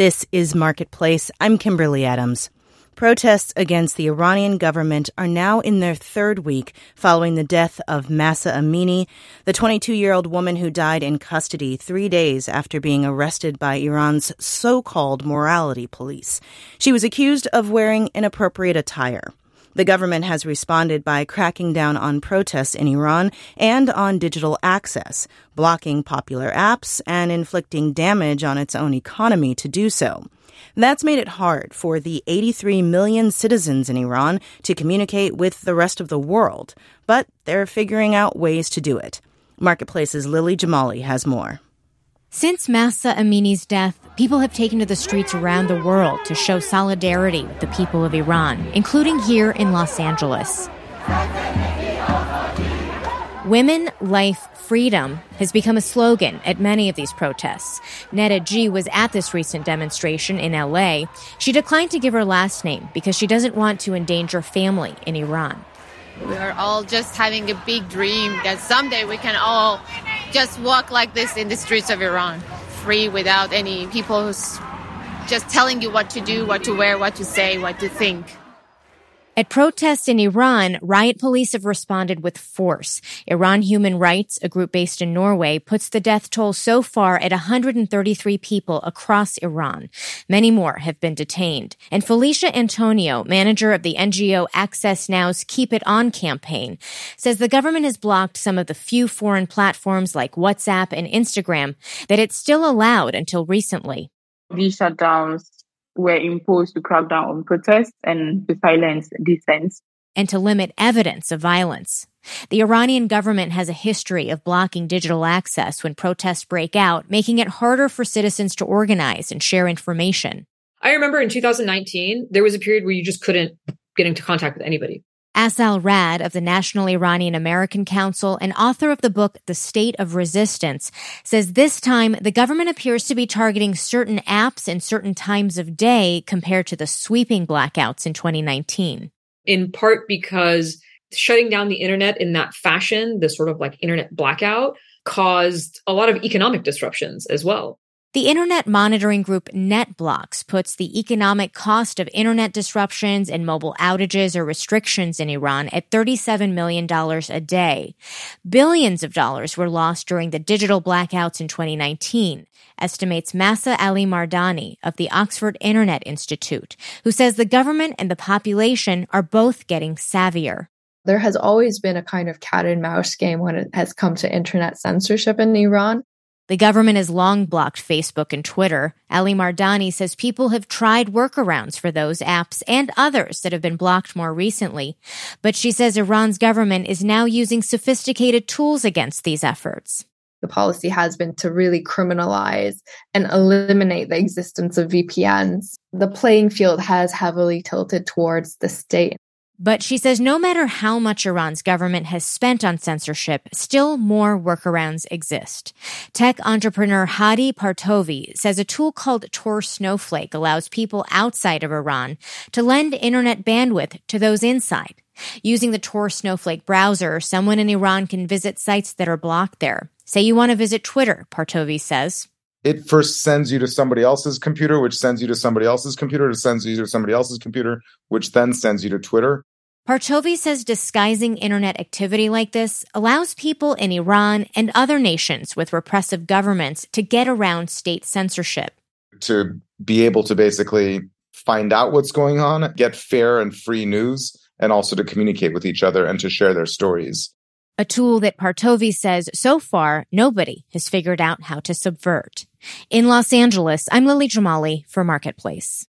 This is Marketplace. I'm Kimberly Adams. Protests against the Iranian government are now in their third week following the death of Mahsa Amini, the 22-year-old woman who died in custody 3 days after being arrested by Iran's so-called morality police. She was accused of wearing inappropriate attire. The government has responded by cracking down on protests in Iran and on digital access, blocking popular apps and inflicting damage on its own economy to do so. That's made it hard for the 83 million citizens in Iran to communicate with the rest of the world, but they're figuring out ways to do it. Marketplace's Lily Jamali has more. Since Mahsa Amini's death, people have taken to the streets around the world to show solidarity with the people of Iran, including here in Los Angeles. Women, Life, Freedom has become a slogan at many of these protests. Neda G was at this recent demonstration in LA. She declined to give her last name because she doesn't want to endanger family in Iran. We are all just having a big dream that someday we can all just walk like this in the streets of Iran, free without any people who's just telling you what to do, what to wear, what to say, what to think. At protests in Iran, riot police have responded with force. Iran Human Rights, a group based in Norway, puts the death toll so far at 133 people across Iran. Many more have been detained. And Felicia Antonio, manager of the NGO Access Now's Keep It On campaign, says the government has blocked some of the few foreign platforms like WhatsApp and Instagram that it's still allowed until recently. These shutdowns were imposed to crack down on protests and to silence dissent. And to limit evidence of violence. The Iranian government has a history of blocking digital access when protests break out, making it harder for citizens to organize and share information. I remember in 2019, there was a period where you just couldn't get into contact with anybody. Asal Rad of the National Iranian American Council and author of the book The State of Resistance says this time the government appears to be targeting certain apps and certain times of day compared to the sweeping blackouts in 2019. In part because shutting down the internet in that fashion, the sort of like internet blackout, caused a lot of economic disruptions as well. The internet monitoring group NetBlocks puts the economic cost of internet disruptions and mobile outages or restrictions in Iran at $37 million a day. Billions of dollars were lost during the digital blackouts in 2019, estimates Mahsa Ali Mardani of the Oxford Internet Institute, who says the government and the population are both getting savvier. There has always been a kind of cat and mouse game when it has come to internet censorship in Iran. The government has long blocked Facebook and Twitter. Ali Mardani says people have tried workarounds for those apps and others that have been blocked more recently. But she says Iran's government is now using sophisticated tools against these efforts. The policy has been to really criminalize and eliminate the existence of VPNs. The playing field has heavily tilted towards the state. But she says no matter how much Iran's government has spent on censorship, still more workarounds exist. Tech entrepreneur Hadi Partovi says a tool called Tor Snowflake allows people outside of Iran to lend internet bandwidth to those inside. Using the Tor Snowflake browser, someone in Iran can visit sites that are blocked there. Say you want to visit Twitter, Partovi says. It first sends you to somebody else's computer, which sends you to somebody else's computer, which sends you to somebody else's computer, which then sends you to Twitter. Partovi says disguising internet activity like this allows people in Iran and other nations with repressive governments to get around state censorship. To be able to basically find out what's going on, get fair and free news, and also to communicate with each other and to share their stories. A tool that Partovi says so far nobody has figured out how to subvert. In Los Angeles, I'm Lily Jamali for Marketplace.